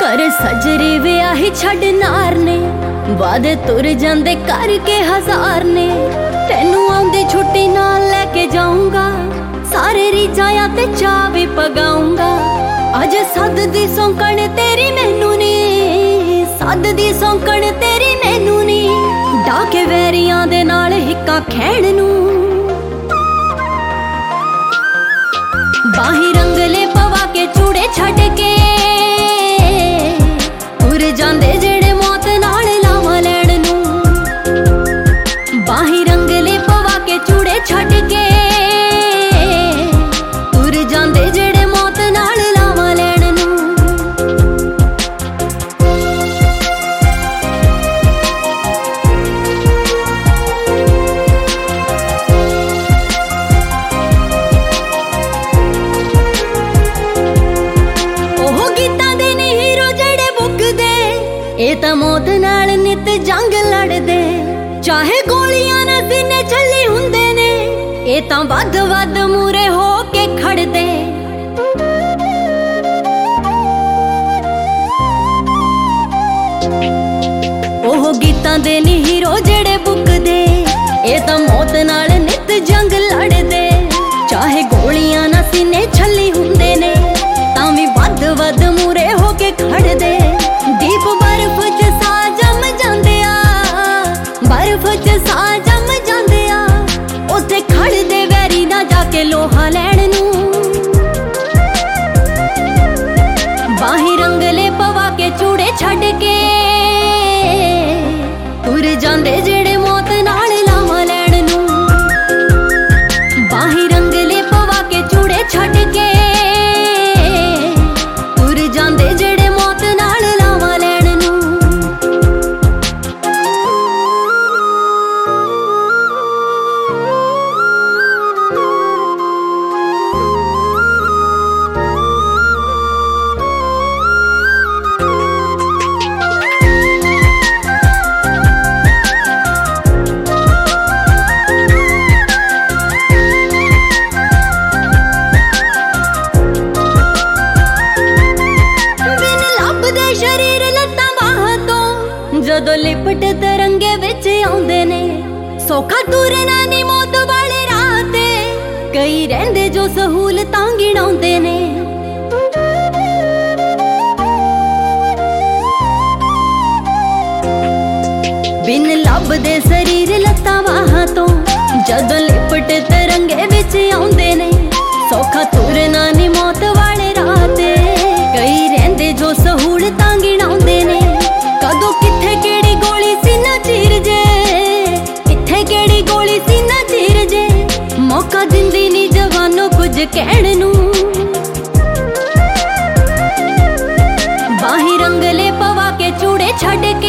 कर सजरी विआही छड़ नार ने वादे तुर जांदे करके हजार ने। तेनू आंदी छुट्टी नाल लेके जाऊंगा, सारे रिझाया ते चाह भी पगाऊंगा। अज सद दी सौंकण तेरी मैनू नी, सद दी सौंकण तेरी मैनू नी। डाके वैरियां दे नाल हिक्का खैण नू, बाही रंगले पवा के चूड़े छड़ के तुर जांदे जेड़े मौत नाल लावां लैण नू। बाही रंगले पवा के चूड़े छड़ के तुर जांदे जेड़े मौत नाल लावां लैण नू। ये तां मौत नाल नित जंग लड़दे, चाहे गोलियां ना सीने छल्ली हुंदे ने। ये तां वध वध मूरे हो के खड़दे, ओह गीतां दे नी हीरो जेड़े बुकदे। ये तां मौत नाल नित जंग लड़दे, चाहे गोलियां ना सीने छल्ली हुंदे ने। तां वी वध वध मूरे हो के खड़दे। दीप बर्फ च सा जम जांदे आ, बर्फ च सा जम जांदे आ। उत्थे खड़दे वैरी ना जाके लोहा लैण नू। बाही रंगले पवा के चूड़े छड़ के तुर जांदे जेड़े मौत नाल लावां लैण नू। बाही रंगले पवा के चूड़े छड़ के तुर जांदे जेड़े मौत नाल लावां लैण नू। शरीर लत्तां बाहां तो जदों लिपट तरंगे विच आउंदे ने। सौखा तुरना नी मौत वाले राह ते, कई रहिंदे जो सहूलतां गिणाउंदे ने। बिन लभदे शरीर लत्तां बाहां तो जदों लिपट तरंगे विच आउंदे ने। सौखा तुरना नी मौत वाले राह ते, कई रहिंदे जो सहूलतां गिणाउंदे ने। कदों किथे केड़ी गोली सीना चीर जे, किथे केड़ी गोली सीना चीर जे। मौका दिंदी नी जवानों कुछ कहण नू। बाही रंगले पवा के चूड़े छड़ के